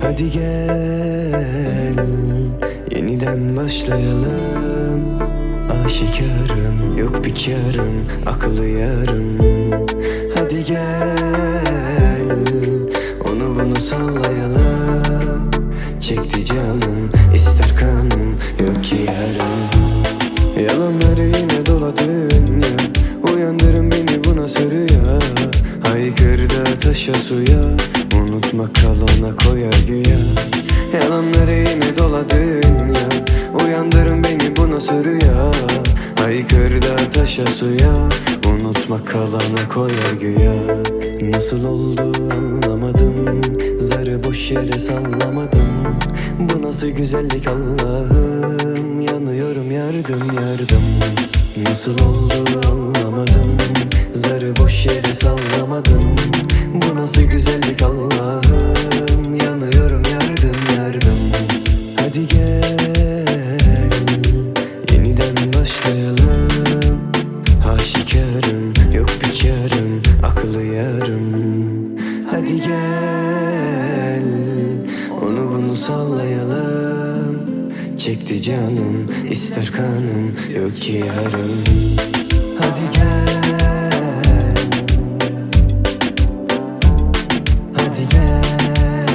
Hadi gel, yeniden başlayalım. Aşikarım, yok bir karım, akıllı yarım. Hadi gel, onu bunu sallayalım. Çekti canım, ister kanım, yok ki yarım. Yalanları yine dolu dünya, uyandırın beni buna sürüyor. Haykırdı taşa suya, unutma kalana koyar güya. Yalanları yine dolu dünya, uyandırın beni buna sürüyor. Haykırdı taşa suya, unutma kalana koyar güya. Nasıl oldu anlamadım, zarı boş yere sallamadım. Bu nasıl güzellik Allah'ım, yanıyorum yardım yardım. Nasıl oldu anlamadım, zarı boş yere sallamadım. Bu nasıl güzellik Allah'ım, yanıyorum yardım yardım. Hadi gel, yeniden başlayalım. Aşikarım, yok bir karım, akıllı yarım. Hadi gel, onu bunu sallayalım. Çekti canım, ister kanım, yok ki yarım. Hadi gel, hadi gel,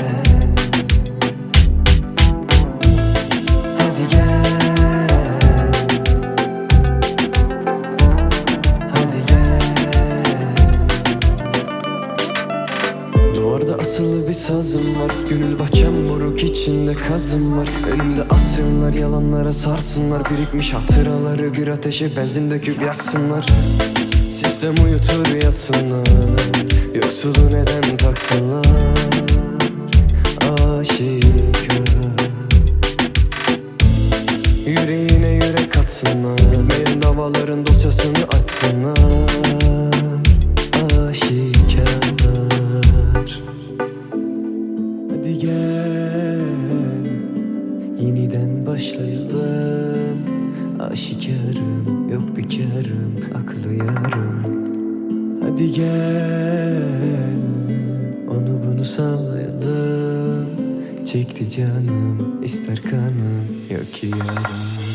hadi gel, hadi gel. Duvarda asılı bir sazım var, gönül bahçem buruk, içinde kazım var. Önümde asırlar, yalanlara sarsınlar. Birikmiş hatıraları bir ateşe benzin döküp yaksınlar. Sistem uyutur yatsınlar, yoksulu neden taksınlar. Aşikar, yüreğine yürek katsınlar. Bilmeyen davaların dosyasını açsınlar. Aşikar. Hadi gel, yeniden başlayalım. Aşikarım, yok bir karım, akıllı yarım. Hadi gel, onu bunu sallayalım. Çekti canım, ister kanım, yok ki yarım.